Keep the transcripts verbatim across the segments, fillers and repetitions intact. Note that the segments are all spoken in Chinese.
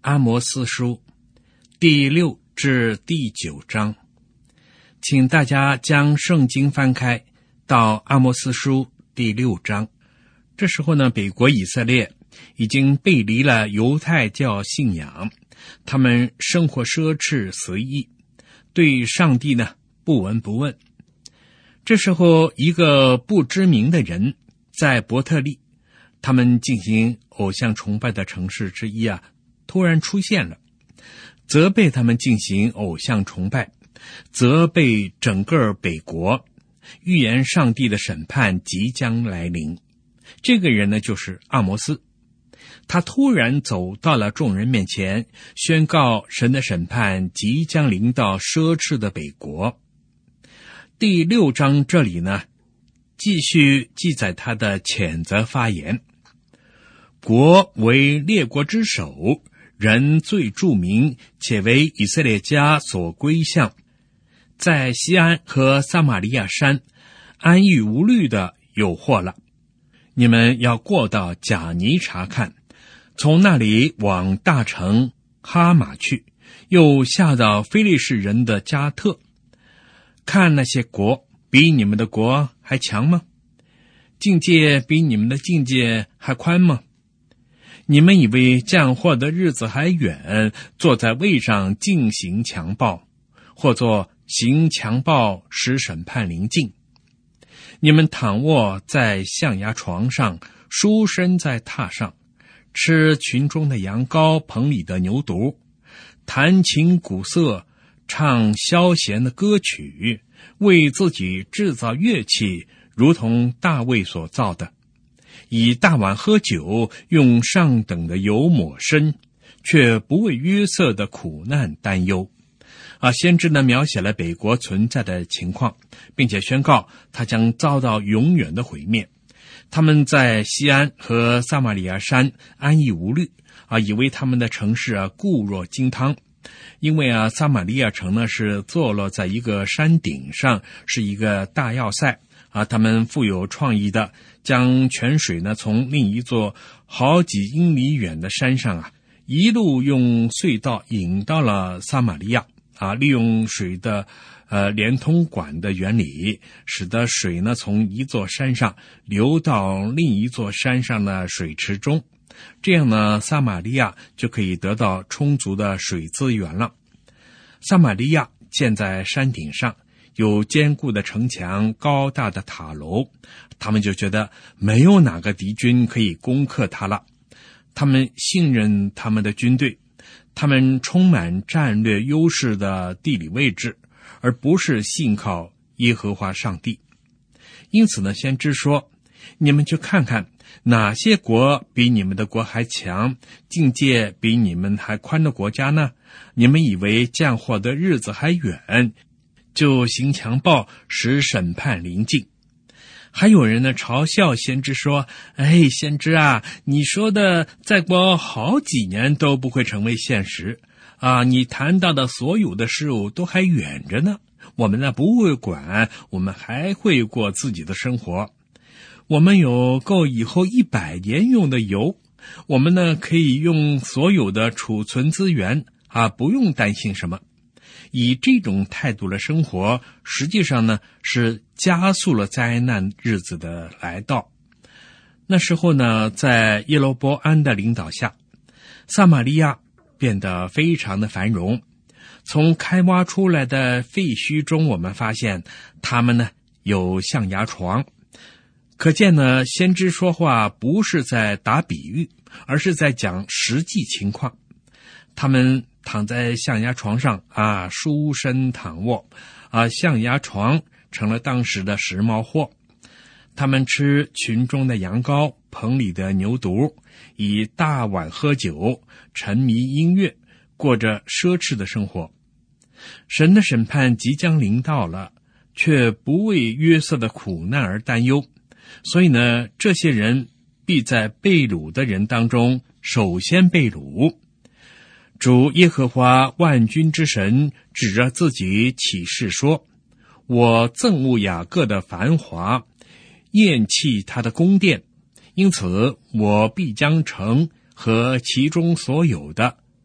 阿摩司书第六至第九章，请大家将圣经翻开到阿摩司书第六章。这时候呢，北国以色列已经背离了犹太教信仰，他们生活奢侈随意，对上帝呢不闻不问。这时候，一个不知名的人在伯特利，他们进行偶像崇拜的城市之一啊，突然出现了，责备他们进行偶像崇拜，责备整个北国，预言上帝的审判即将来临。这个人呢，就是阿摩斯。他突然走到了众人面前，宣告神的审判即将临到奢侈的北国。第六章这里呢，继续记载他的谴责发言。国为列国之首，人最著名，且为以色列家所归向，在西安和撒玛利亚山安逸无虑的有祸了。你们要过到贾尼查看，从那里往大城哈马去，又下到非利士人的加特，看那些国比你们的国还强吗？境界比你们的境界还宽吗？你们以为降祸的日子还远，坐在位上进行强暴，或作行强暴使审判临近。你们躺卧在象牙床上，舒身在榻上，吃群中的羊羔，棚里的牛犊，弹琴鼓瑟，唱消闲的歌曲，为自己制造乐器，如同大卫所造的，以大碗喝酒，用上等的油抹身，却不为约瑟的苦难担忧。啊，先知呢描写了北国存在的情况，并且宣告他将遭到永远的毁灭。他们在西安和撒玛利亚山安逸无虑，啊，以为他们的城市啊固若金汤。因为啊，撒玛利亚城呢是坐落在一个山顶上，是一个大要塞啊。他们富有创意的将泉水呢从另一座好几英里远的山上啊，一路用隧道引到了撒玛利亚啊，利用水的呃连通管的原理，使得水呢从一座山上流到另一座山上的水池中。这样呢，撒玛利亚就可以得到充足的水资源了。撒玛利亚建在山顶上，有坚固的城墙，高大的塔楼，他们就觉得没有哪个敌军可以攻克它了。他们信任他们的军队，他们充满战略优势的地理位置，而不是信靠耶和华上帝。因此呢，先知说，你们去看看哪些国比你们的国还强，境界比你们还宽的国家呢？你们以为降祸的日子还远，就行强暴，使审判临近。还有人呢嘲笑先知说，哎，先知啊，你说的再过好几年都不会成为现实啊！你谈到的所有的事物都还远着呢，我们呢不会管，我们还会过自己的生活。我们有够以后一百年用的油，我们呢可以用所有的储存资源啊，不用担心什么。以这种态度的生活，实际上呢是加速了灾难日子的来到。那时候呢，在耶罗波安的领导下，撒玛利亚变得非常的繁荣。从开挖出来的废墟中，我们发现他们呢有象牙床。可见呢，先知说话不是在打比喻，而是在讲实际情况。他们躺在象牙床上啊，舒身躺卧啊，象牙床成了当时的时髦货。他们吃群中的羊羔，棚里的牛犊，以大碗喝酒，沉迷音乐，过着奢侈的生活。神的审判即将临到了，却不为约瑟的苦难而担忧。所以呢，这些人必在被掳的人当中首先被掳。主耶和华万军之神指着自己起誓说，我憎恶雅各的繁华，厌弃他的宫殿，因此我必将城和其中所有的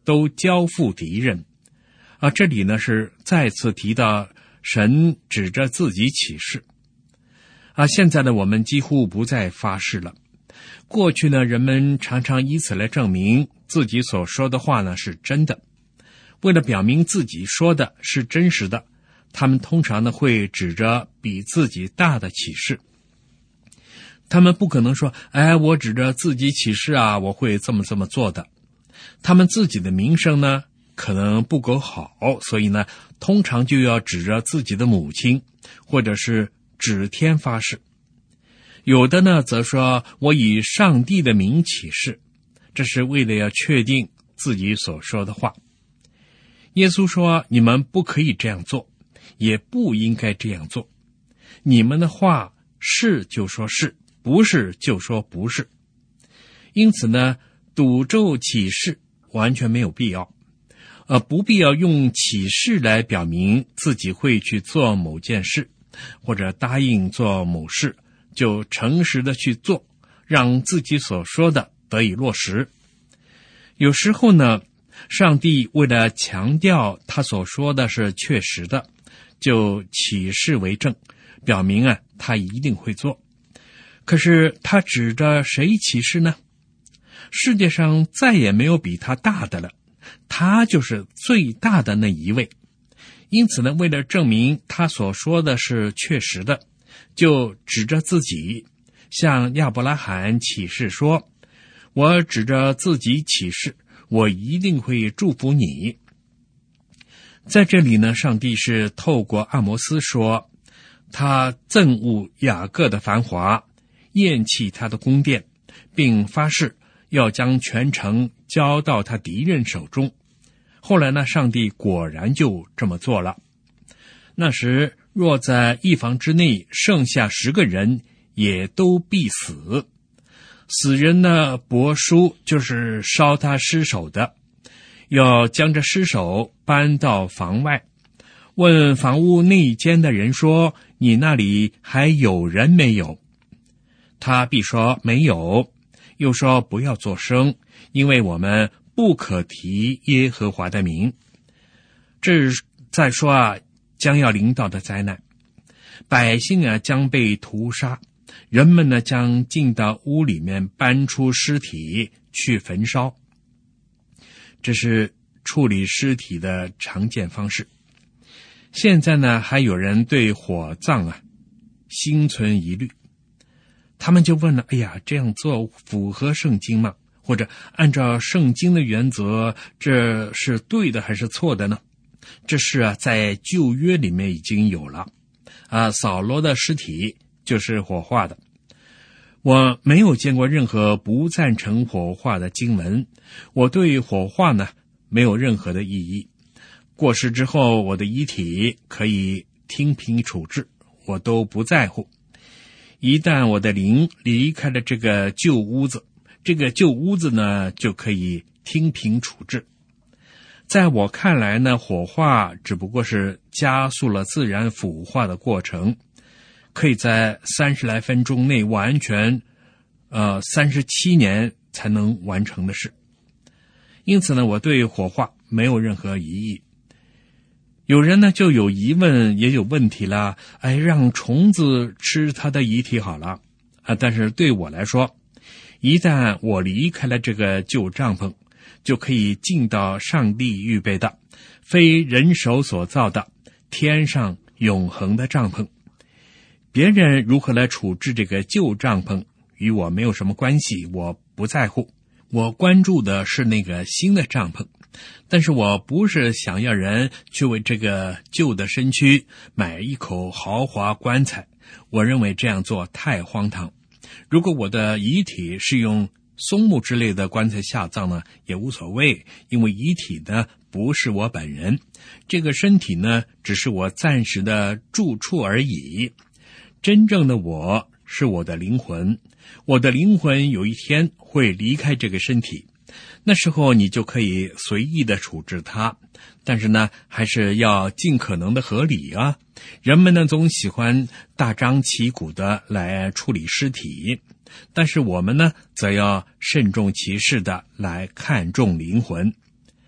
都交付敌人。啊，这里呢是再次提到神指着自己起誓。啊，现在呢我们几乎不再发誓了。过去呢，人们常常以此来证明自己所说的话呢是真的。为了表明自己说的是真实的，他们通常呢会指着比自己大的起誓。他们不可能说，哎，我指着自己起誓啊，我会这么这么做的。他们自己的名声呢可能不够好，所以呢通常就要指着自己的母亲，或者是指天发誓。有的呢则说，我以上帝的名起誓，这是为了要确定自己所说的话。耶稣说，你们不可以这样做，也不应该这样做。你们的话是就说是，不是就说不是。因此呢，赌咒起誓完全没有必要，呃，不必要用起誓来表明自己会去做某件事，或者答应做某事，就诚实的去做，让自己所说的得以落实。有时候呢，上帝为了强调他所说的是确实的，就起誓为证，表明啊他一定会做。可是他指着谁起誓呢？世界上再也没有比他大的了，他就是最大的那一位。因此呢，为了证明他所说的是确实的，就指着自己，向亚伯拉罕起誓说，我指着自己起誓，我一定会祝福你。在这里呢，上帝是透过阿摩斯说，他憎恶雅各的繁华，厌弃他的宫殿，并发誓要将全城交到他敌人手中。后来呢，上帝果然就这么做了。那时若在一房之内剩下十个人，也都必死。死人的帛书就是烧他尸首的，要将这尸首搬到房外，问房屋内间的人说，你那里还有人没有？他必说没有，又说不要作声，因为我们不可提耶和华的名。这再说啊，将要临到的灾难，百姓啊将被屠杀，人们呢将进到屋里面搬出尸体去焚烧。这是处理尸体的常见方式。现在呢还有人对火葬啊心存疑虑，他们就问了，哎呀，这样做符合圣经吗？或者按照圣经的原则，这是对的还是错的呢？这事啊在旧约里面已经有了啊，扫罗的尸体就是火化的。我没有见过任何不赞成火化的经文，我对火化呢没有任何的意义。过世之后，我的遗体可以听凭处置，我都不在乎。一旦我的灵离开了这个旧屋子，这个旧屋子呢就可以听凭处置。在我看来呢，火化只不过是加速了自然腐化的过程，可以在三十来分钟内完全，呃，三十七年才能完成的事。因此呢，我对火化没有任何疑义。有人呢就有疑问，也有问题了，哎，让虫子吃他的遗体好了啊！但是对我来说，一旦我离开了这个旧帐篷，就可以进到上帝预备的非人手所造的天上永恒的帐篷。别人如何来处置这个旧帐篷与我没有什么关系，我不在乎。我关注的是那个新的帐篷，但是我不是想要人去为这个旧的身躯买一口豪华棺材，我认为这样做太荒唐。如果我的遗体是用松木之类的棺材下葬呢，也无所谓，因为遗体呢不是我本人，这个身体呢只是我暂时的住处而已。真正的我是我的灵魂，我的灵魂有一天会离开这个身体，那时候你就可以随意的处置它，但是呢还是要尽可能的合理啊。人们呢总喜欢大张旗鼓的来处理尸体，但是我们呢则要慎重其事的来看重灵魂。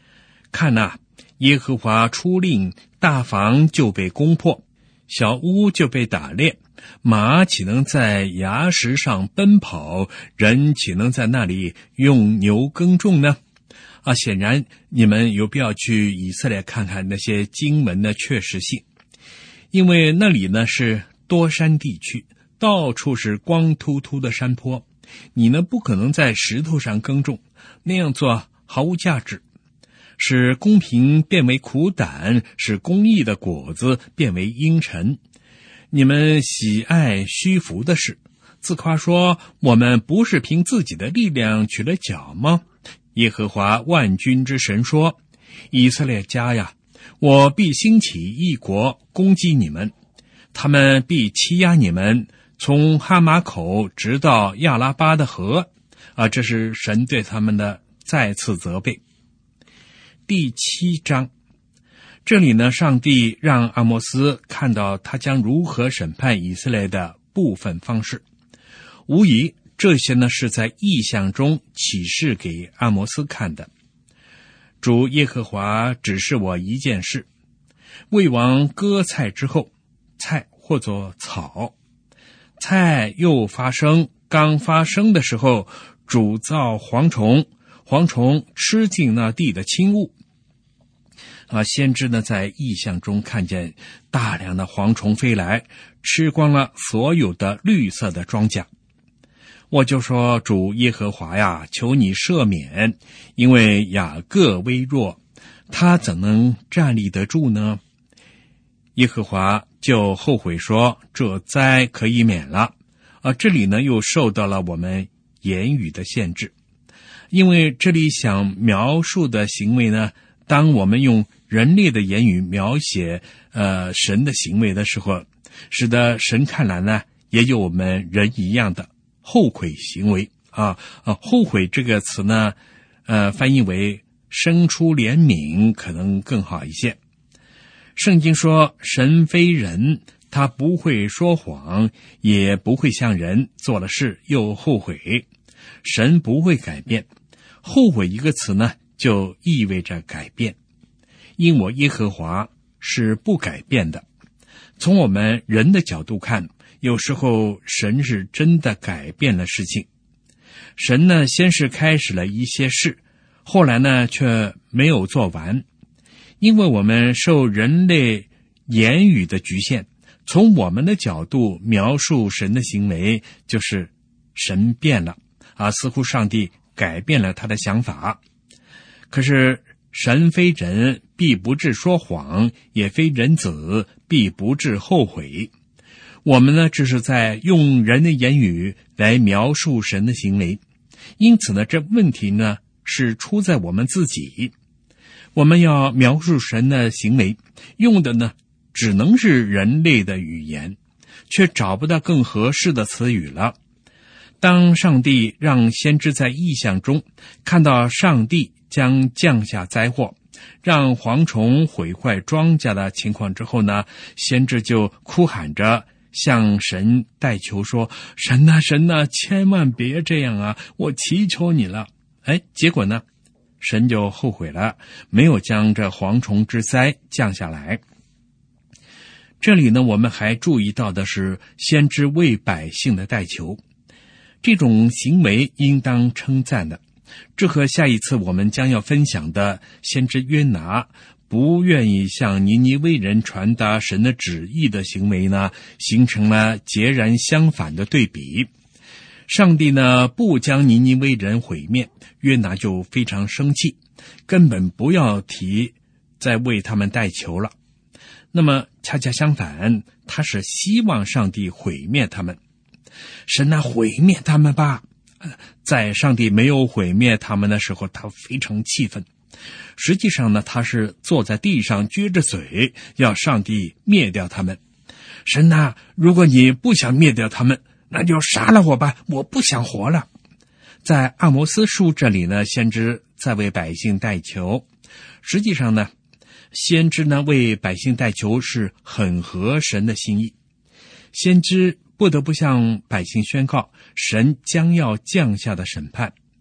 看哪、啊，耶和华出令，大房就被攻破，小屋就被打裂，马岂能在崖石上奔跑？人岂能在那里用牛耕种呢？啊，显然你们有必要去以色列看看那些经文的确实性，因为那里呢是多山地区，到处是光秃秃的山坡，你呢不可能在石头上耕种，那样做毫无价值，使公平变为苦胆，使公义的果子变为阴沉。你们喜爱虚浮的事，自夸说我们不是凭自己的力量取了脚吗？耶和华万军之神说，以色列家呀，我必兴起一国攻击你们，他们必欺压你们，从哈马口直到亚拉巴的河。啊，这是神对他们的再次责备。第七章，这里呢，上帝让阿摩斯看到他将如何审判以色列的部分方式。无疑这些呢是在异象中启示给阿摩斯看的。主耶和华指示我一件事，为王割菜之后，菜或作草，菜又发生，刚发生的时候，主造蝗虫，蝗虫吃尽那地的轻物。啊，先知呢在异象中看见大量的蝗虫飞来，吃光了所有的绿色的庄稼。我就说，主耶和华呀，求你赦免，因为雅各微弱，他怎能站立得住呢？耶和华就后悔说，这灾可以免了。啊，这里呢又受到了我们言语的限制，因为这里想描述的行为呢，当我们用人类的言语描写呃神的行为的时候，使得神看来呢，也有我们人一样的后悔行为啊啊，后悔这个词呢，呃，翻译为生出怜悯，可能更好一些。圣经说，神非人，他不会说谎，也不会向人做了事又后悔。神不会改变，后悔一个词呢，就意味着改变。因我耶和华是不改变的。从我们人的角度看，有时候神是真的改变了事情。神呢，先是开始了一些事，后来呢，却没有做完。因为我们受人类言语的局限，从我们的角度描述神的行为，就是神变了啊，似乎上帝改变了他的想法。可是神非人，必不致说谎，也非人子，必不致后悔。我们呢，只是在用人的言语来描述神的行为，因此呢，这问题呢是出在我们自己。我们要描述神的行为，用的呢只能是人类的语言，却找不到更合适的词语了。当上帝让先知在异象中看到上帝将降下灾祸，让蝗虫毁坏庄稼的情况之后呢，先知就哭喊着向神代求说，神啊神啊，千万别这样啊，我祈求你了。哎，结果呢，神就后悔了，没有将这蝗虫之灾降下来。这里呢，我们还注意到的是先知为百姓的代求，这种行为应当称赞的。这和下一次我们将要分享的先知约拿不愿意向尼尼微人传达神的旨意的行为呢，形成了截然相反的对比。上帝呢不将尼尼微人毁灭，约拿就非常生气，根本不要提再为他们代求了。那么恰恰相反，他是希望上帝毁灭他们。神啊，毁灭他们吧！在上帝没有毁灭他们的时候，他非常气愤。实际上呢，他是坐在地上撅着嘴，要上帝灭掉他们。神啊，如果你不想灭掉他们，那就杀了我吧，我不想活了。在阿摩斯书这里呢，先知在为百姓代求。实际上呢，先知呢为百姓代求是很合神的心意。先知不得不向百姓宣告神将要降下的审判。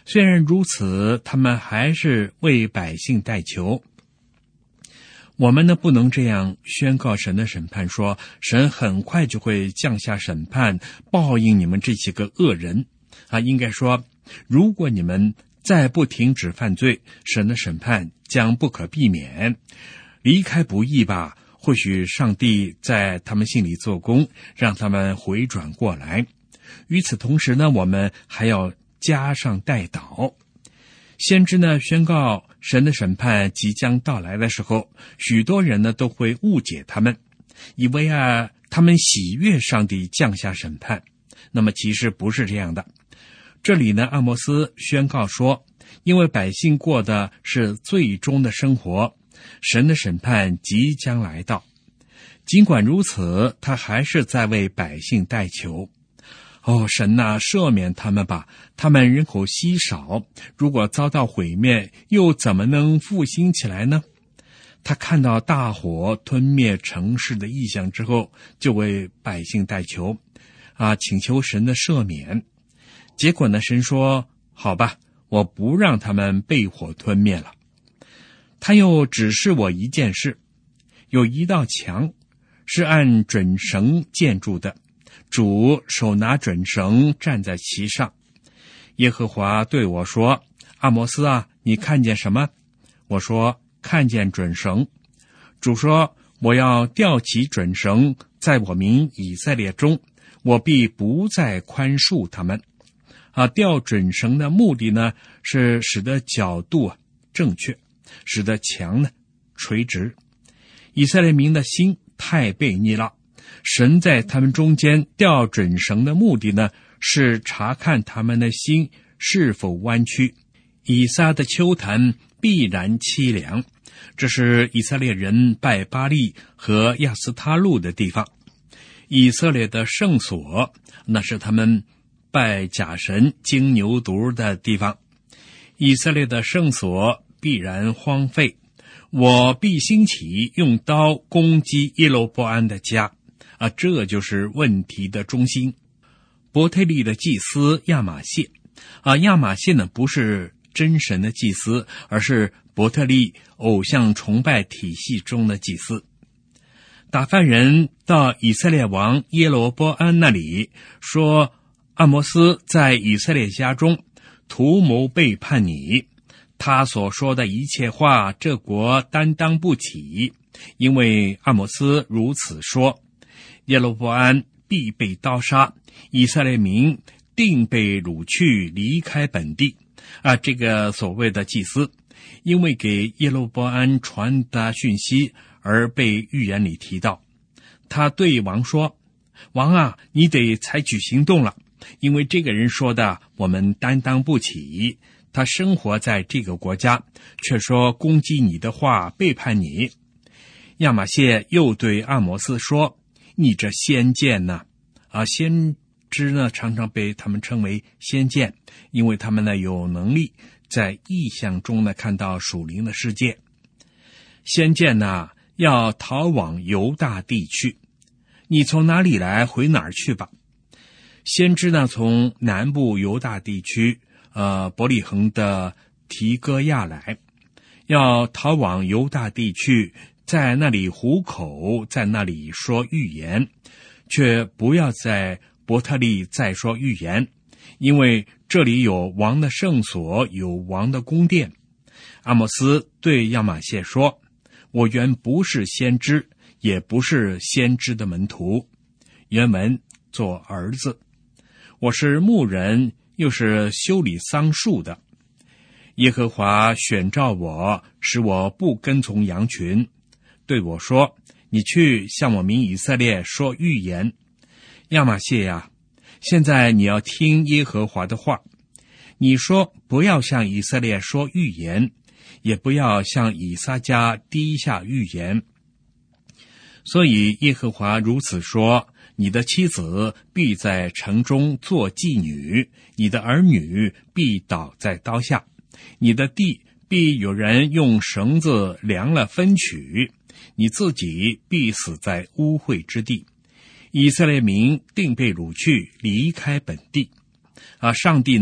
虽然如此，他们还是为百姓代求。我们呢，不能这样宣告神的审判，说神很快就会降下审判，报应你们这些个恶人啊。应该说，如果你们再不停止犯罪，神的审判将不可避免。离开不义吧，或许上帝在他们心里做工，让他们回转过来。与此同时呢，我们还要加上代祷。先知呢宣告神的审判即将到来的时候，许多人呢都会误解他们，以为啊他们喜悦上帝降下审判。那么其实不是这样的。这里呢，阿摩斯宣告说，因为百姓过的是最终的生活，神的审判即将来到。尽管如此，他还是在为百姓代求。哦，神啊，赦免他们吧，他们人口稀少，如果遭到毁灭，又怎么能复兴起来呢？他看到大火吞灭城市的异象之后，就为百姓代求啊，请求神的赦免。结果呢，神说，好吧，我不让他们被火吞灭了。他又指示我一件事，有一道墙是按准绳建筑的，主手拿准绳站在其上。耶和华对我说，阿摩斯啊，你看见什么？我说，看见准绳。主说，我要吊起准绳，在我民以色列中，我必不再宽恕他们。啊，吊准绳的目的呢，是使得角度啊正确，使得墙呢垂直。以色列民的心太悖逆了，神在他们中间吊准绳的目的呢，是查看他们的心是否弯曲。以撒的丘坛必然凄凉，这是以色列人拜巴力和亚斯他路的地方。以色列的圣所，那是他们拜假神金牛犊的地方。以色列的圣所必然荒废，我必兴起用刀攻击耶罗波安的家啊，这就是问题的中心。伯特利的祭司亚玛谢啊，亚玛谢呢不是真神的祭司，而是伯特利偶像崇拜体系中的祭司。打发人到以色列王耶罗波安那里，说阿摩斯在以色列家中图谋背叛你，他所说的一切话，这国担当不起，因为阿摩斯如此说，耶罗波安必被刀杀，以色列民定被掳去离开本地。啊，这个所谓的祭司，因为给耶罗波安传达讯息而被预言里提到。他对王说，王啊，你得采取行动了，因为这个人说的我们担当不起，他生活在这个国家，却说攻击你的话，背叛你。亚玛谢又对阿摩斯说，你这先见呢？啊，先知呢常常被他们称为先见，因为他们呢有能力在异象中呢看到属灵的世界。先见呢要逃往犹大地去，你从哪里来回哪儿去吧。先知呢从南部犹大地区呃伯利恒的提哥亚来，要逃往犹大地区，在那里糊口，在那里说预言，却不要在伯特利再说预言，因为这里有王的圣所，有王的宫殿。阿摩斯对亚玛谢说，我原不是先知，也不是先知的门徒，原文做儿子，我是牧人，又是修理桑树的。耶和华选召我，使我不跟从羊群，对我说，你去向我民以色列说预言。亚玛谢呀，现在你要听耶和华的话，你说不要向以色列说预言，也不要向以撒家低下预言。所以耶和华如此说，你的妻子必在城中做妓女，你的儿女必倒在刀下，你的地必有人用绳子量了分取，你自己必死在污秽之地。以色列民定被掳去离开本地。啊，上帝呢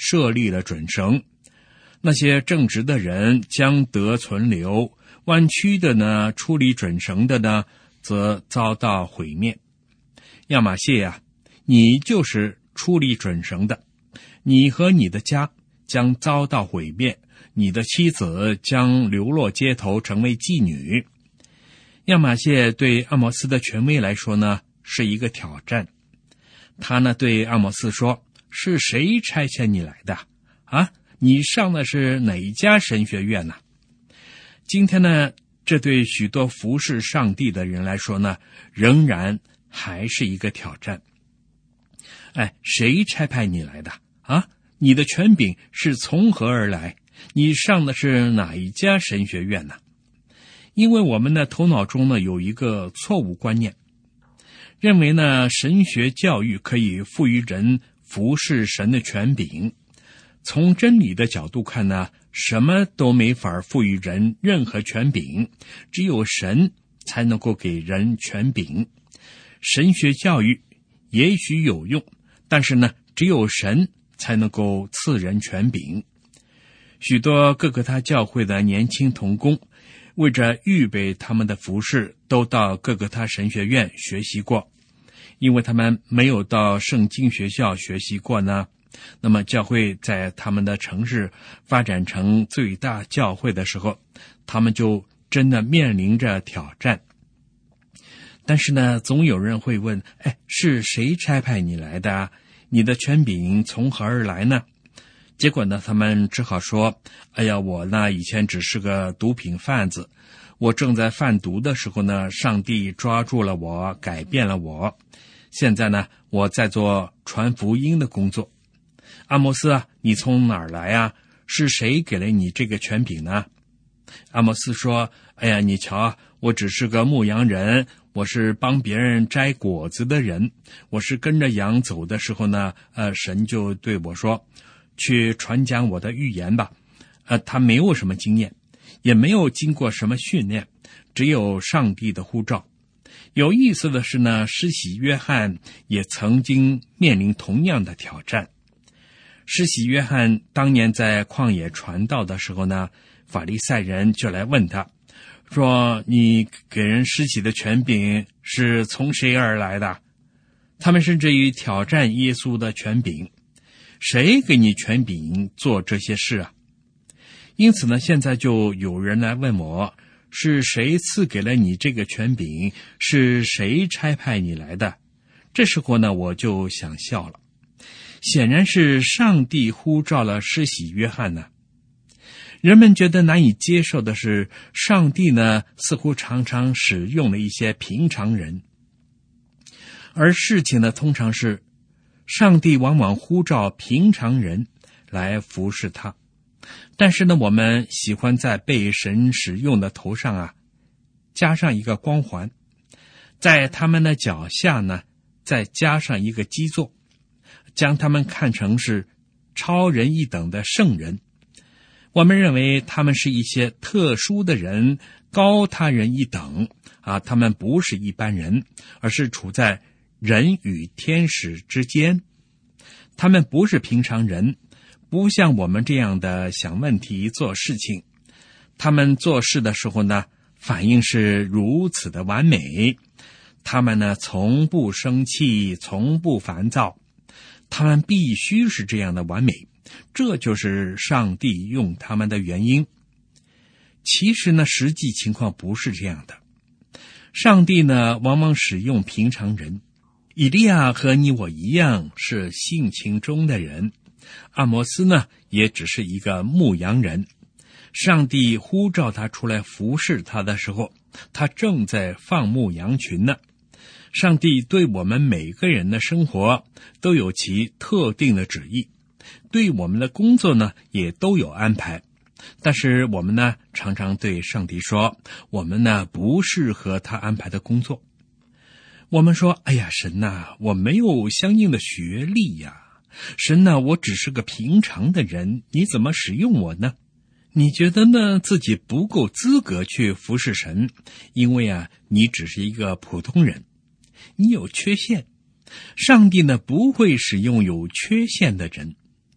设立了准绳，那些正直的人将得存留，弯曲的呢，出离准绳的呢，则遭到毁灭。亚玛谢呀、啊，你就是出离准绳的，你和你的家将遭到毁灭，你的妻子将流落街头，成为妓女。亚玛谢对阿摩斯的权威来说呢，是一个挑战。他呢对阿摩斯说：是谁差遣你来的啊？你上的是哪一家神学院呢？今天呢，这对许多服侍上帝的人来说呢，仍然还是一个挑战。哎，谁差派你来的啊？你的权柄是从何而来？你上的是哪一家神学院呢？因为我们的头脑中呢有一个错误观念，认为呢神学教育可以赋予人服侍神的权柄。从真理的角度看呢，什么都没法赋予人任何权柄，只有神才能够给人权柄。神学教育也许有用，但是呢，只有神才能够赐人权柄。许多各个他教会的年轻同工，为着预备他们的服事，都到各个他神学院学习过。因为他们没有到圣经学校学习过呢，那么教会在他们的城市发展成最大教会的时候，他们就真的面临着挑战。但是呢，总有人会问，哎，是谁差派你来的？你的权柄从何而来呢？结果呢，他们只好说，哎呀，我呢以前只是个毒品贩子，我正在贩毒的时候呢，上帝抓住了我，改变了我。现在呢，我在做传福音的工作。阿摩斯啊，你从哪儿来啊？是谁给了你这个权柄呢？阿摩斯说，哎呀，你瞧啊，我只是个牧羊人，我是帮别人摘果子的人，我是跟着羊走的时候呢，呃，神就对我说，去传讲我的预言吧。呃，他没有什么经验，也没有经过什么训练，只有上帝的呼召。有意思的是呢，施洗约翰也曾经面临同样的挑战。施洗约翰当年在旷野传道的时候呢，法利赛人就来问他，说你给人施洗的权柄是从谁而来的？他们甚至于挑战耶稣的权柄，谁给你权柄做这些事啊？因此呢，现在就有人来问我，是谁赐给了你这个权柄？是谁差派你来的？这时候呢，我就想笑了。显然是上帝呼召了施洗约翰呢。人们觉得难以接受的是，上帝呢似乎常常使用了一些平常人，而事情呢通常是上帝往往呼召平常人来服侍他。但是呢，我们喜欢在被神使用的头上啊加上一个光环，在他们的脚下呢再加上一个基座，将他们看成是超人一等的圣人。我们认为他们是一些特殊的人，高他人一等啊，他们不是一般人，而是处在人与天使之间。他们不是平常人，不像我们这样的想问题做事情。他们做事的时候呢，反应是如此的完美。他们呢，从不生气，从不烦躁。他们必须是这样的完美，这就是上帝用他们的原因。其实呢，实际情况不是这样的。上帝呢，往往使用平常人。以利亚和你我一样是性情中的人，阿摩斯呢，也只是一个牧羊人。上帝呼召他出来服侍他的时候，他正在放牧羊群呢。上帝对我们每个人的生活都有其特定的旨意，对我们的工作呢也都有安排。但是我们呢常常对上帝说，我们呢不适合他安排的工作。我们说，哎呀，神呐，我没有相应的学历呀，神呐，我只是个平常的人，你怎么使用我呢？你觉得呢自己不够资格去服侍神，因为啊你只是一个普通人，你有缺陷。上帝呢不会使用有缺陷的人。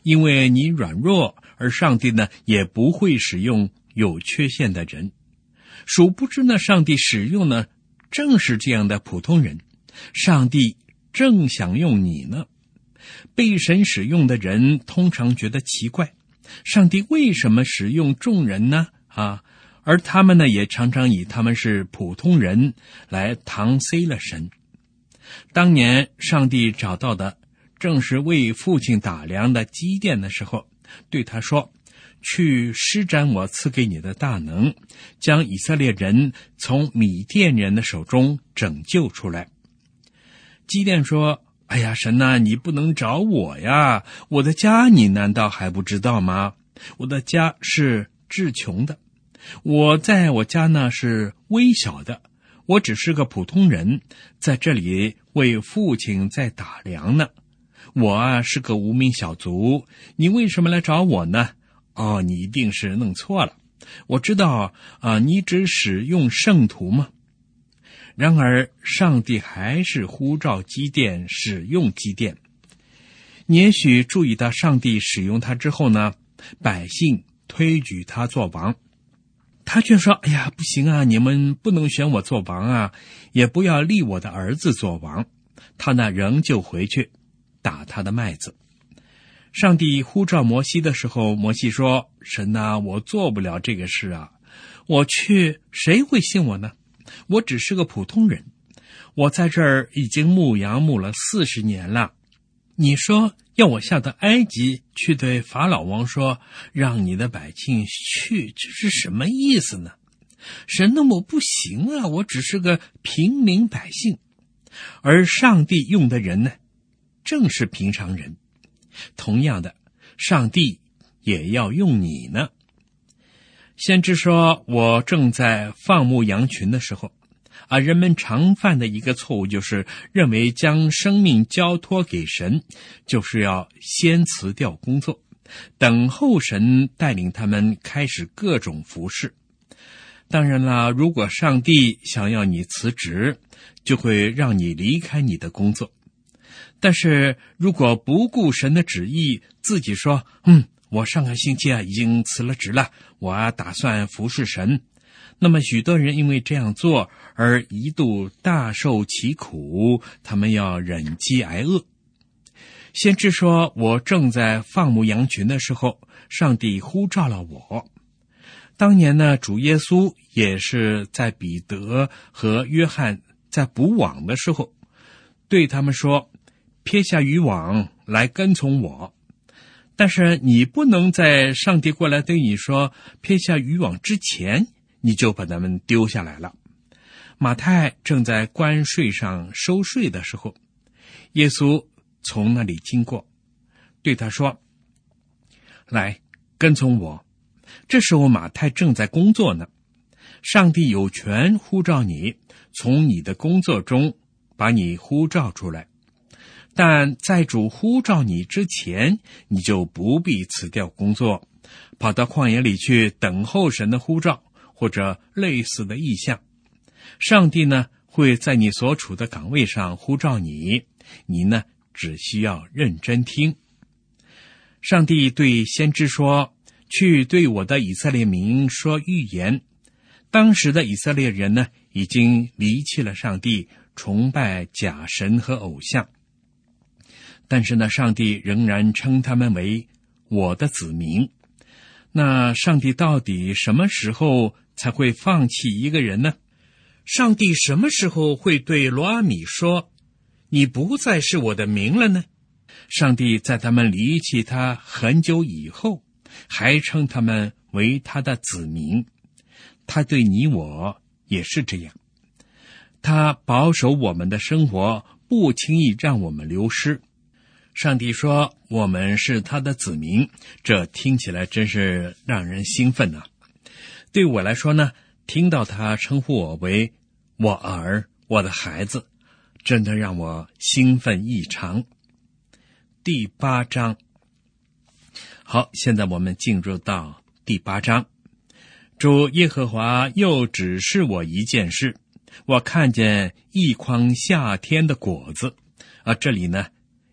因为你软弱，而上帝呢也不会使用有缺陷的人。殊不知呢，上帝使用呢正是这样的普通人。上帝正想用你呢。被神使用的人通常觉得奇怪，上帝为什么使用众人呢？啊，而他们呢也常常以他们是普通人来搪塞了神。当年上帝找到的正是为父亲打粮的基甸的时候，对他说，去施展我赐给你的大能，将以色列人从米甸人的手中拯救出来。基甸说，哎呀，神啊，你不能找我呀，我的家你难道还不知道吗？我的家是至穷的，我在我家呢是微小的，我只是个普通人，在这里为父亲在打粮呢。我啊是个无名小卒，你为什么来找我呢？哦，你一定是弄错了，我知道啊，你只使用圣徒吗？然而上帝还是呼召基甸使用基甸。你也许注意到上帝使用他之后呢，百姓推举他做王，他却说，哎呀，不行啊，你们不能选我做王啊，也不要立我的儿子做王。他呢仍旧回去打他的麦子。上帝呼召摩西的时候，摩西说，神啊，我做不了这个事啊，我去，谁会信我呢？我只是个普通人，我在这儿已经牧羊牧了四十年了。你说要我下到埃及去对法老王说，让你的百姓去，这是什么意思呢？神那么不行啊，我只是个平民百姓。而上帝用的人呢，正是平常人。同样的，上帝也要用你呢。先知说，我正在放牧羊群的时候啊，人们常犯的一个错误就是认为将生命交托给神，就是要先辞掉工作，等候神带领他们开始各种服事。当然啦，如果上帝想要你辞职，就会让你离开你的工作。但是如果不顾神的旨意，自己说，嗯，我上个星期啊已经辞了职了，我啊打算服侍神。那么许多人因为这样做而一度大受其苦，他们要忍饥挨饿。先知说，我正在放牧羊群的时候，上帝呼召了我。当年呢，主耶稣也是在彼得和约翰在捕网的时候，对他们说，撇下渔网来跟从我。但是你不能在上帝过来对你说撇下渔网之前，你就把他们丢下来了。马太正在关税上收税的时候，耶稣从那里经过，对他说，来，跟从我。这时候马太正在工作呢。上帝有权呼召你，从你的工作中把你呼召出来。但在主呼召你之前，你就不必辞掉工作，跑到旷野里去等候神的呼召，或者类似的意象。上帝呢，会在你所处的岗位上呼召你，你呢，只需要认真听。上帝对先知说，去对我的以色列民说预言。当时的以色列人呢，已经离弃了上帝，崇拜假神和偶像。但是呢，上帝仍然称他们为我的子民。那上帝到底什么时候才会放弃一个人呢？上帝什么时候会对罗阿米说，你不再是我的民了呢？上帝在他们离弃他很久以后，还称他们为他的子民。他对你我也是这样，他保守我们的生活，不轻易让我们流失。上帝说我们是他的子民，这听起来真是让人兴奋啊。对我来说呢，听到他称呼我为我儿，我的孩子，真的让我兴奋异常。第八章。好，现在我们进入到第八章。主耶和华又指示我一件事，我看见一筐夏天的果子啊，这里呢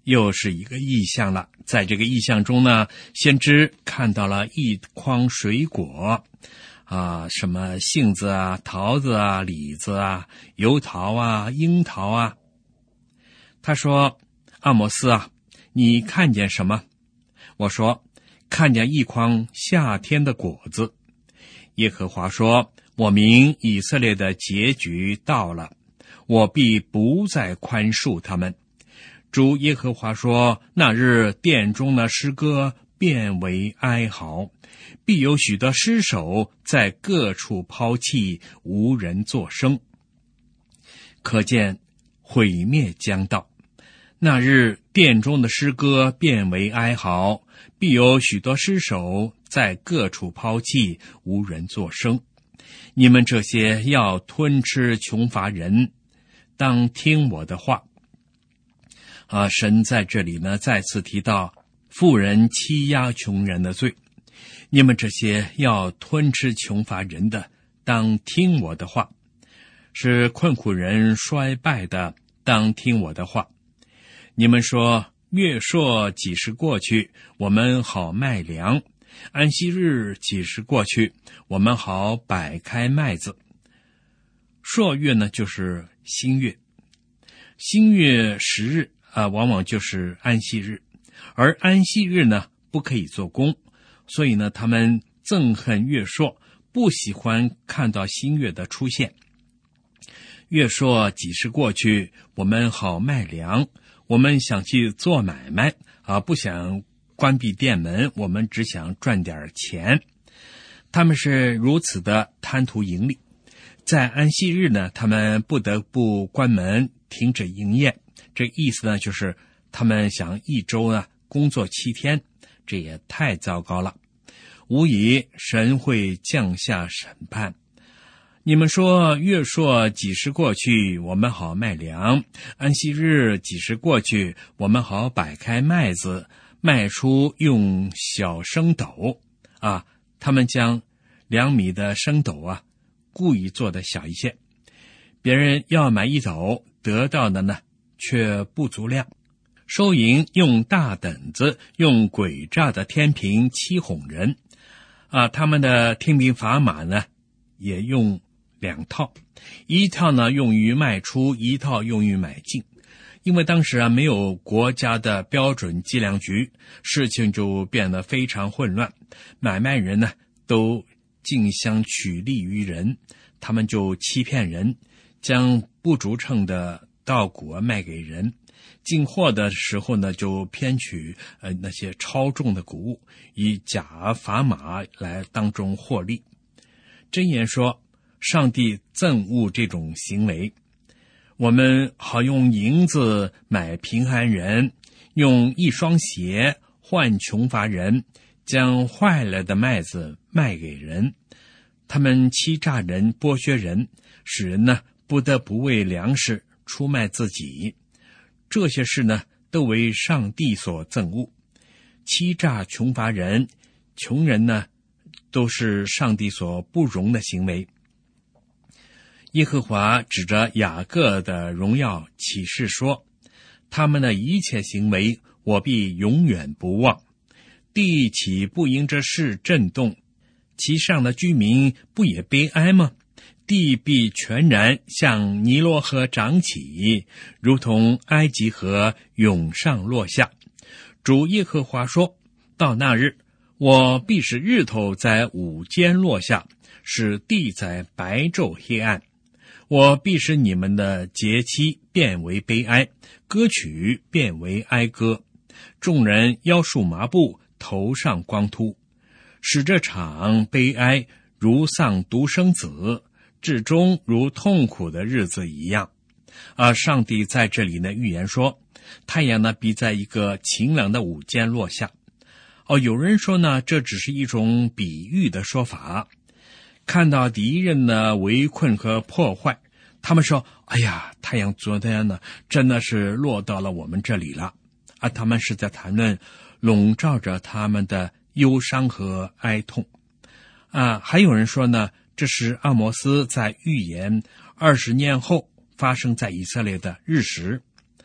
又是一个异象了。在这个异象中呢，先知看到了一筐水果啊，什么杏子啊、桃子啊、李子啊、油桃啊、樱桃啊。他说：阿摩斯啊，你看见什么？我说：看见一筐夏天的果子。耶和华说：我民以色列的结局到了，我必不再宽恕他们。主耶和华说：那日殿中的诗歌变为哀嚎，必有许多尸首在各处抛弃，无人作声。可见毁灭将到。那日殿中的诗歌变为哀嚎，必有许多尸首在各处抛弃，无人作声。你们这些要吞吃穷乏人，当听我的话。啊，神在这里呢再次提到富人欺压穷人的罪。你们这些要吞吃穷乏人的，当听我的话；是困苦人衰败的，当听我的话。你们说月朔几时过去，我们好卖粮；安息日几时过去，我们好摆开麦子。朔月呢，就是新月，新月十日啊，往往就是安息日，而安息日呢，不可以做工，所以呢，他们憎恨月朔，不喜欢看到新月的出现。月朔几时过去，我们好卖粮。我们想去做买卖啊，不想关闭店门，我们只想赚点钱。他们是如此的贪图盈利。在安息日呢，他们不得不关门，停止营业。这意思呢，就是他们想一周呢工作七天，这也太糟糕了。无疑神会降下审判。你们说月朔几时过去，我们好卖粮；安息日几时过去，我们好摆开麦子，卖出用小升斗啊。他们将两米的升斗啊，故意做的小一些。别人要买一斗，得到的呢却不足量。收银用大等子，用诡诈的天平欺哄人啊。他们的天平砝码呢，也用两套，一套呢用于卖出，一套用于买进。因为当时啊没有国家的标准计量局，事情就变得非常混乱。买卖人呢都竞相取利于人，他们就欺骗人，将不足称的稻谷卖给人。进货的时候呢，就偏取呃那些超重的谷物，以假砝码来当中获利。箴言说，上帝憎恶这种行为。我们好用银子买贫寒人，用一双鞋换穷乏人，将坏了的麦子卖给人。他们欺诈人，剥削人，使人呢不得不为粮食出卖自己。这些事呢都为上帝所憎恶。欺诈穷乏人，穷人呢都是上帝所不容的行为。耶和华指着雅各的荣耀启示说，他们的一切行为我必永远不忘。地岂不因这事震动？其上的居民不也悲哀吗？地必全然向尼罗河涨起，如同埃及河涌上落下。主耶和华说，到那日，我必使日头在午间落下，使地在白昼黑暗。我必使你们的节期变为悲哀，歌曲变为哀歌，众人腰束麻布，头上光秃，使这场悲哀如丧独生子，至终如痛苦的日子一样。啊，上帝在这里呢预言说，太阳呢必在一个晴朗的午间落下。哦，有人说呢，这只是一种比喻的说法。看到敌人的围困和破坏，他们说，哎呀，太阳昨天呢真的是落到了我们这里了啊！他们是在谈论笼罩着他们的忧伤和哀痛啊。还有人说呢，这是阿摩斯在预言二十年后发生在以色列的日食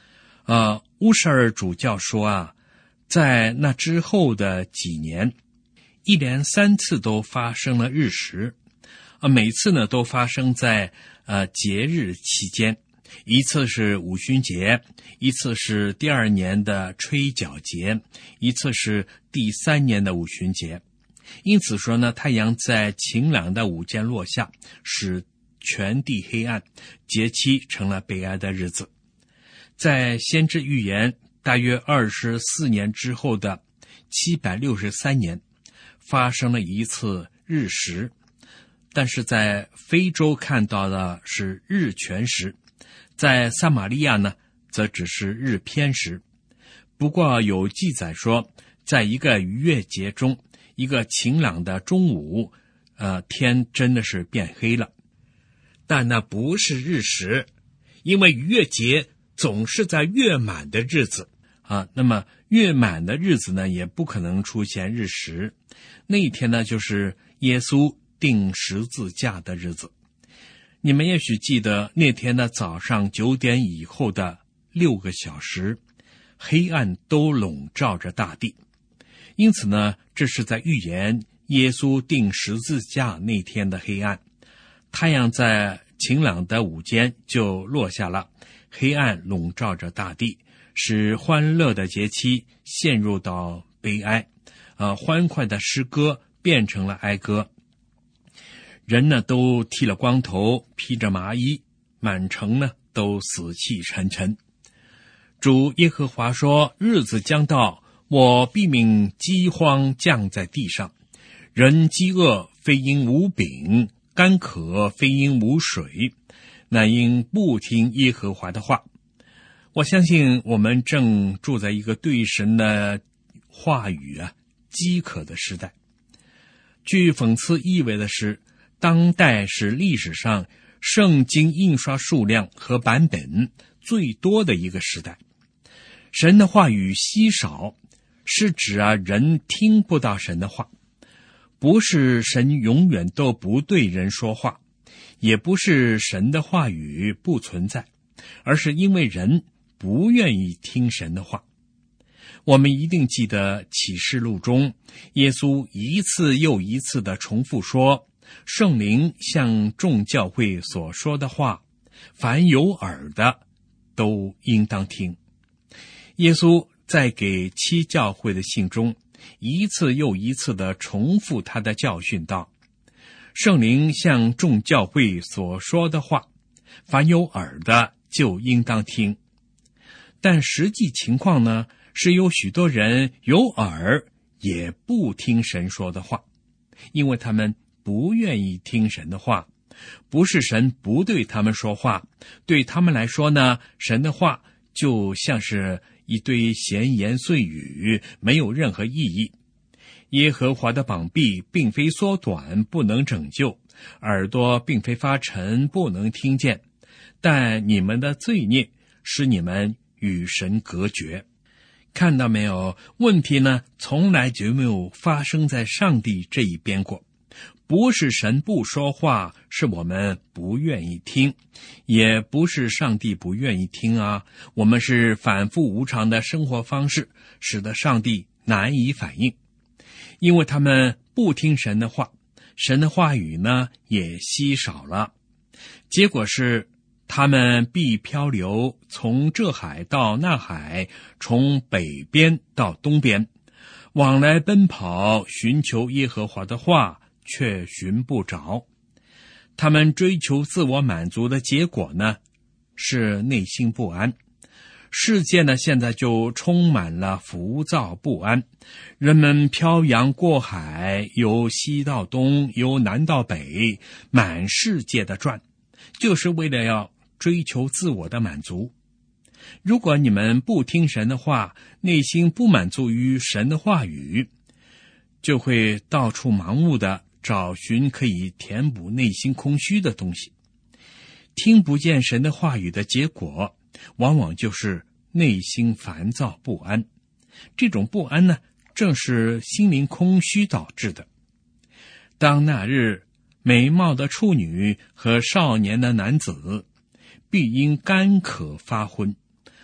呃，乌舍尔主教说啊，在那之后的几年，一连三次都发生了日食，啊，每次呢都发生在呃节日期间，一次是五旬节，一次是第二年的吹角节，一次是第三年的五旬节。因此说呢，太阳在晴朗的午间落下，使全地黑暗，节期成了悲哀的日子。在先知预言大约二十四年之后的七百六十三年，发生了一次日食，但是在非洲看到的是日全食，在撒玛利亚呢，则只是日偏食。不过有记载说，在一个逾越节中，一个晴朗的中午，呃，天真的是变黑了。但那不是日食，因为逾越节总是在月满的日子啊。那么月满的日子呢，也不可能出现日食。那一天呢，就是耶稣钉十字架的日子。你们也许记得那天的早上九点以后的六个小时，黑暗都笼罩着大地。因此呢，这是在预言耶稣钉十字架那天的黑暗。太阳在晴朗的午间就落下了，黑暗笼罩着大地，使欢乐的节期陷入到悲哀，呃，欢快的诗歌变成了哀歌。人呢都剃了光头，披着麻衣，满城呢都死气沉沉。主耶和华说，日子将到，我必命饥荒降在地上，人饥饿非因无饼，干渴非因无水，乃因不听耶和华的话。我相信我们正住在一个对神的话语啊饥渴的时代。具讽刺意味的是，当代是历史上圣经印刷数量和版本最多的一个时代。神的话语稀少，是指啊人听不到神的话，不是神永远都不对人说话，也不是神的话语不存在，而是因为人不愿意听神的话。我们一定记得启示录中，耶稣一次又一次地重复说，圣灵向众教会所说的话，凡有耳的都应当听。耶稣在给七教会的信中，一次又一次地重复他的教训道，圣灵向众教会所说的话，凡有耳的就应当听。但实际情况呢，是有许多人有耳也不听神说的话，因为他们不愿意听神的话。不是神不对他们说话，对他们来说呢，神的话就像是一堆闲言碎语，没有任何意义。耶和华的膀臂并非缩短，不能拯救；耳朵并非发沉，不能听见。但你们的罪孽使你们与神隔绝。看到没有？问题呢，从来就没有发生在上帝这一边过。不是神不说话，是我们不愿意听，也不是上帝不愿意听啊。我们是反复无常的生活方式，使得上帝难以反应。因为他们不听神的话，神的话语呢也稀少了。结果是他们必漂流，从这海到那海，从北边到东边，往来奔跑，寻求耶和华的话，却寻不着。他们追求自我满足的结果呢，是内心不安。世界呢，现在就充满了浮躁不安。人们漂洋过海，由西到东，由南到北，满世界的转，就是为了要追求自我的满足。如果你们不听神的话，内心不满足于神的话语，就会到处盲目的找寻可以填补内心空虚的东西。听不见神的话语的结果，往往就是内心烦躁不安。这种不安呢，正是心灵空虚导致的。当那日，美貌的处女和少年的男子必因干渴发昏，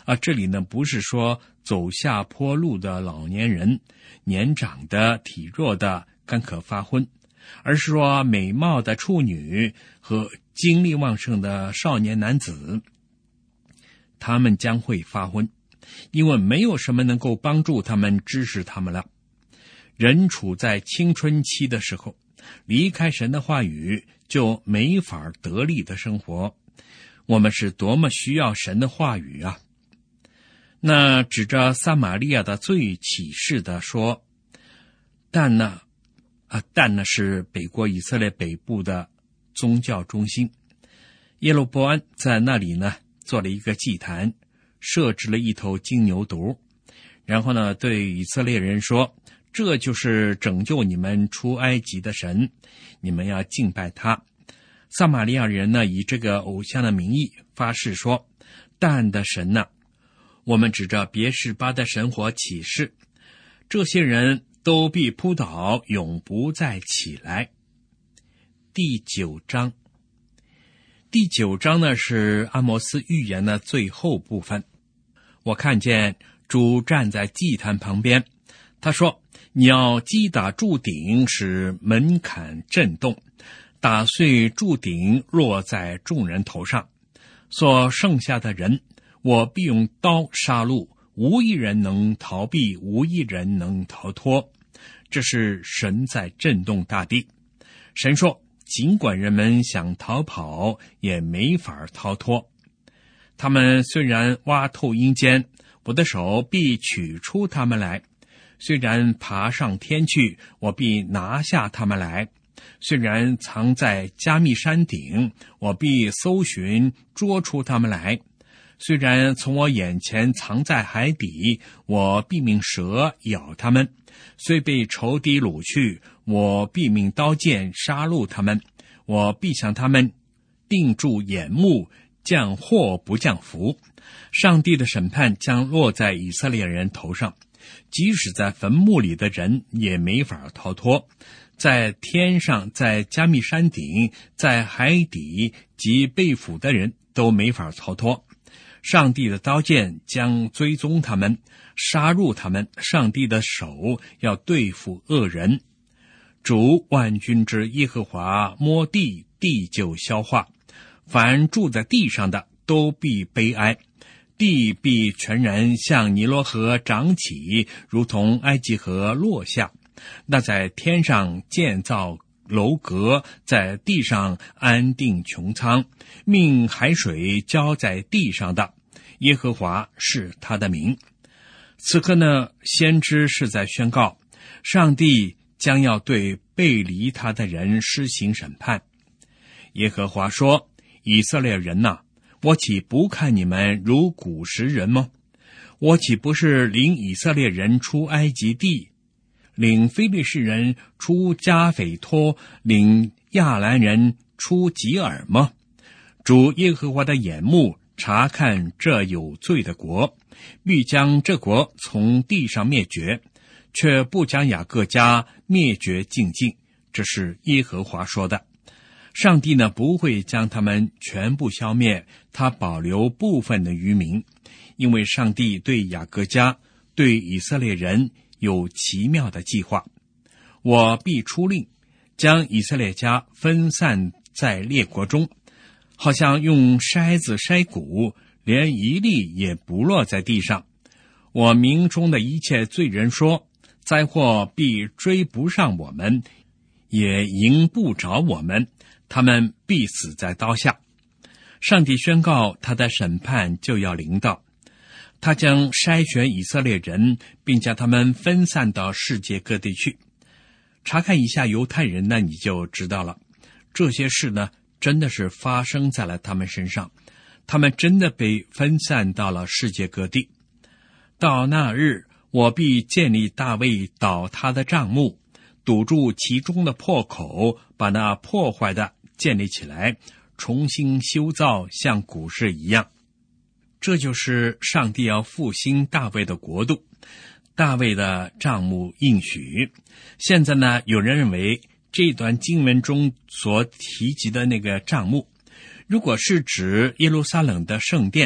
啊，这里呢不是说走下坡路的老年人、年长的、体弱的刚可发婚，而是说美貌的处女和精力旺盛的少年男子，他们将会发婚，因为没有什么能够帮助他们、支持他们了。人处在青春期的时候，离开神的话语就没法得力的生活。我们是多么需要神的话语啊！那指着撒玛利亚的罪起誓的说，但呢，啊，但呢是北国以色列北部的宗教中心。耶罗波安在那里呢做了一个祭坛，设置了一头金牛犊，然后呢对以色列人说，这就是拯救你们出埃及的神，你们要敬拜他。撒玛利亚人呢以这个偶像的名义发誓说，但的神呢，我们指着别是巴的神火起誓，这些人都必扑倒，永不再起来。第九章，第九章呢是阿摩斯预言的最后部分。我看见主站在祭坛旁边，他说，你要击打柱顶，使门槛震动，打碎柱顶，落在众人头上。所剩下的人，我必用刀杀戮，无一人能逃避，无一人能逃脱。这是神在震动大地。神说，尽管人们想逃跑，也没法逃脱。他们虽然挖透阴间，我的手必取出他们来；虽然爬上天去，我必拿下他们来；虽然藏在加密山顶，我必搜寻捉出他们来；虽然从我眼前藏在海底，我必命蛇咬他们；虽被仇敌掳去，我必命刀剑杀戮他们；我必向他们定住眼目，降祸不降福。上帝的审判将落在以色列人头上，即使在坟墓里的人也没法逃脱，在天上，在加密山顶，在海底及被俘的人都没法逃脱。上帝的刀剑将追踪他们，杀入他们，上帝的手要对付恶人。主万军之耶和华摸地，地就消化，凡住在地上的都必悲哀，地必全然向尼罗河涨起，如同埃及河落下。那在天上建造楼阁，在地上安定穹苍，命海水浇在地上的，耶和华是他的名。此刻呢，先知是在宣告，上帝将要对背离他的人施行审判。耶和华说，以色列人哪，我岂不看你们如古时人吗？我岂不是领以色列人出埃及地，领非利士人出加斐托，领亚兰人出吉尔吗？主耶和华的眼目查看这有罪的国，必将这国从地上灭绝，却不将雅各家灭绝尽尽。这是耶和华说的。上帝呢，不会将他们全部消灭，他保留部分的余民，因为上帝对雅各家、对以色列人有奇妙的计划。我必出令，将以色列家分散在列国中，好像用筛子筛谷，连一粒也不落在地上。我民中的一切罪人说，灾祸必追不上我们，也迎不着我们，他们必死在刀下。上帝宣告，他的审判就要临到，他将筛选以色列人，并将他们分散到世界各地去。查看一下犹太人呢，你就知道了，这些事呢，真的是发生在了他们身上，他们真的被分散到了世界各地。到那日，我必建立大卫倒塌的帐幕，堵住其中的破口，把那破坏的建立起来，重新修造，像古时一样。这就是上帝要复兴大卫的国度，大卫的帐幕应许。现在呢，有人认为这段经文中所提及的那个帐幕，如果是指耶路撒冷的圣殿，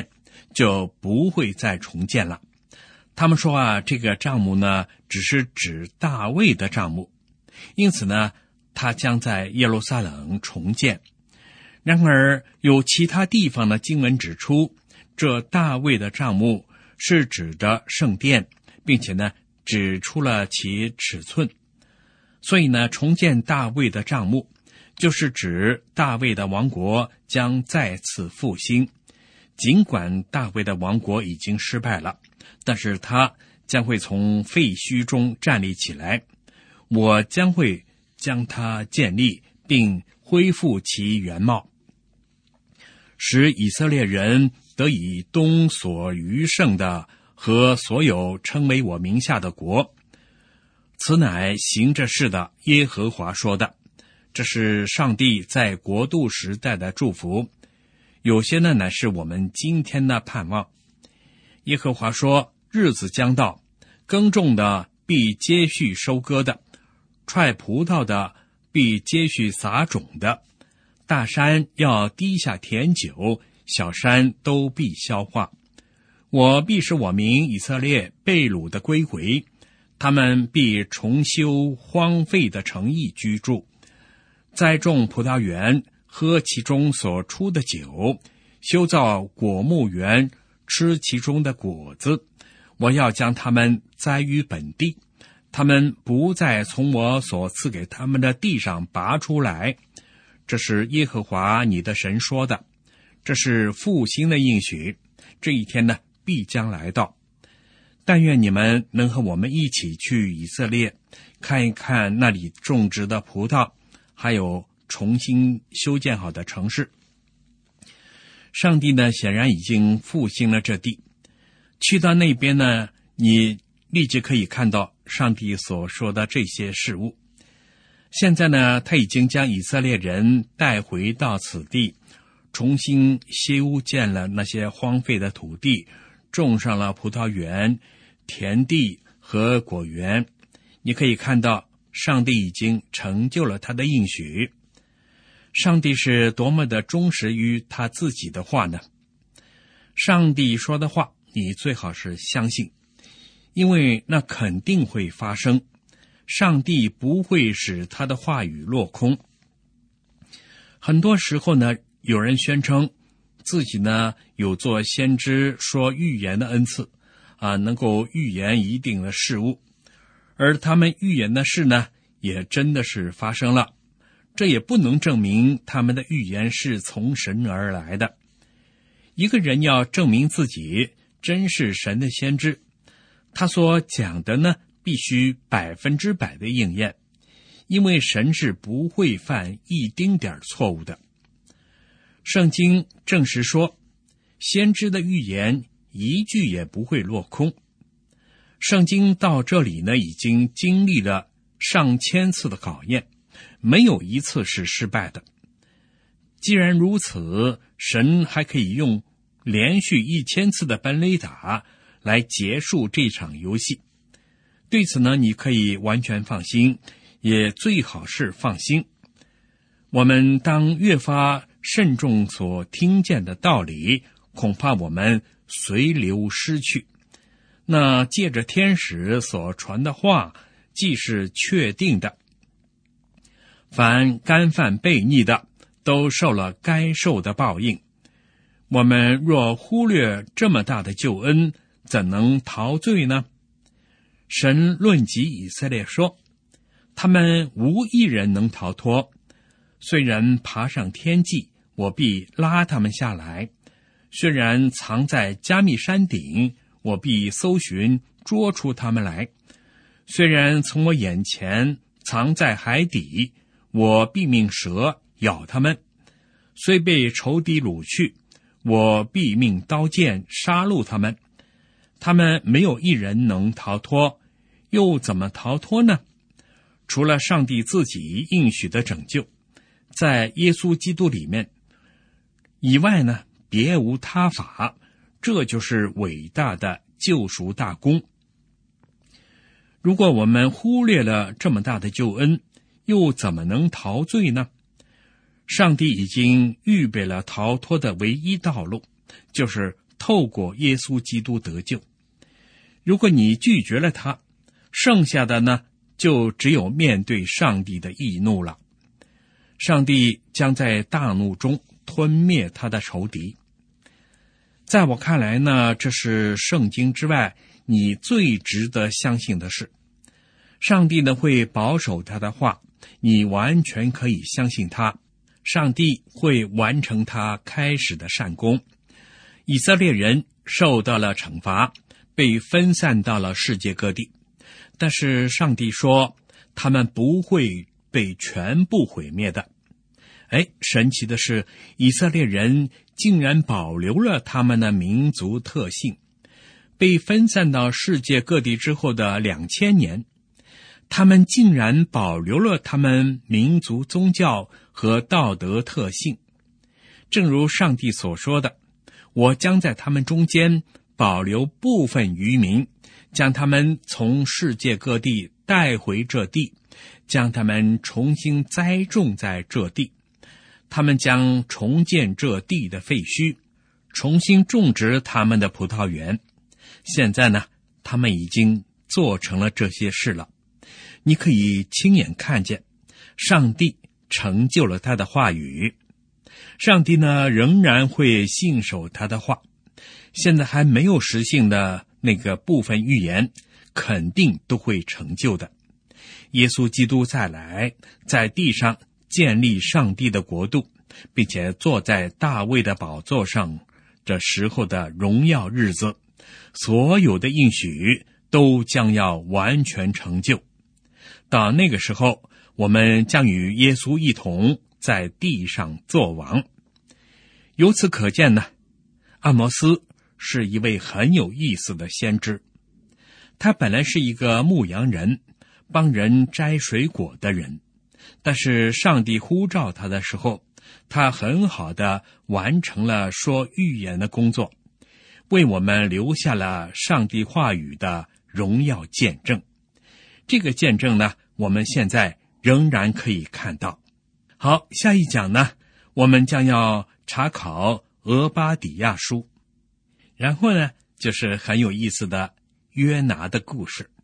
就不会再重建了。他们说啊，这个帐幕呢，只是指大卫的帐幕，因此呢，他将在耶路撒冷重建。然而，有其他地方的经文指出，这大卫的帐幕是指着圣殿，并且呢，指出了其尺寸。所以呢，重建大卫的帐幕，就是指大卫的王国将再次复兴。尽管大卫的王国已经失败了，但是他将会从废墟中站立起来，我将会将它建立，并恢复其原貌，使以色列人得以东所余剩的和所有称为我名下的国。此乃行这事的耶和华说的，这是上帝在国度时代的祝福，有些呢乃是我们今天的盼望。耶和华说，日子将到，耕种的必接续收割的，踹葡萄的必接续撒种的，大山要滴下甜酒，小山都必消化。我必使我民以色列被掳的归回，他们必重修荒废的城邑居住，栽种葡萄园，喝其中所出的酒，修造果木园，吃其中的果子。我要将他们栽于本地，他们不再从我所赐给他们的地上拔出来。这是耶和华你的神说的，这是复兴的应许，这一天呢，必将来到。但愿你们能和我们一起去以色列，看一看那里种植的葡萄，还有重新修建好的城市。上帝呢，显然已经复兴了这地。去到那边呢，你立即可以看到上帝所说的这些事物。现在呢，他已经将以色列人带回到此地，重新修建了那些荒废的土地，种上了葡萄园、田地和果园。你可以看到上帝已经成就了他的应许。上帝是多么的忠实于他自己的话呢？上帝说的话，你最好是相信，因为那肯定会发生。上帝不会使他的话语落空。很多时候呢，有人宣称自己呢有做先知说预言的恩赐啊，能够预言一定的事物，而他们预言的事呢，也真的是发生了。这也不能证明他们的预言是从神而来的。一个人要证明自己真是神的先知，他所讲的呢，必须百分之百的应验，因为神是不会犯一丁点错误的。圣经证实说，先知的预言一句也不会落空。圣经到这里呢，已经经历了上千次的考验，没有一次是失败的。既然如此，神还可以用连续一千次的本垒打来结束这场游戏。对此呢，你可以完全放心，也最好是放心。我们当越发慎重所听见的道理，恐怕我们随流失去。那借着天使所传的话，既是确定的。凡干犯悖逆的，都受了该受的报应。我们若忽略这么大的救恩，怎能逃罪呢？神论及以色列说，他们无一人能逃脱，虽然爬上天际，我必拉他们下来；虽然藏在加密山顶，我必搜寻捉出他们来；虽然从我眼前藏在海底，我必命蛇咬他们；虽被仇敌掳去，我必命刀剑杀戮他们。他们没有一人能逃脱，又怎么逃脱呢？除了上帝自己应许的拯救，在耶稣基督里面以外呢，别无他法。这就是伟大的救赎大功。如果我们忽略了这么大的救恩，又怎么能逃罪呢？上帝已经预备了逃脱的唯一道路，就是透过耶稣基督得救。如果你拒绝了他，剩下的呢，就只有面对上帝的义怒了。上帝将在大怒中吞灭他的仇敌。在我看来呢，这是圣经之外你最值得相信的事。上帝呢会保守他的话，你完全可以相信他。上帝会完成他开始的善功。以色列人受到了惩罚，被分散到了世界各地，但是上帝说他们不会被全部毁灭的。哎，神奇的是，以色列人竟然保留了他们的民族特性。被分散到世界各地之后的两千年，他们竟然保留了他们民族宗教和道德特性。正如上帝所说的，我将在他们中间保留部分渔民，将他们从世界各地带回这地，将他们重新栽种在这地。他们将重建这地的废墟，重新种植他们的葡萄园。现在呢，他们已经做成了这些事了。你可以亲眼看见，上帝成就了他的话语。上帝呢，仍然会信守他的话。现在还没有实行的那个部分预言，肯定都会成就的。耶稣基督再来，在地上建立上帝的国度，并且坐在大卫的宝座上，这时候的荣耀日子，所有的应许都将要完全成就。到那个时候，我们将与耶稣一同在地上作王。由此可见呢，阿摩斯是一位很有意思的先知。他本来是一个牧羊人，帮人摘水果的人，但是上帝呼召他的时候，他很好的完成了说预言的工作，为我们留下了上帝话语的荣耀见证。这个见证呢，我们现在仍然可以看到。好，下一讲呢，我们将要查考俄巴底亚书，然后呢，就是很有意思的约拿的故事。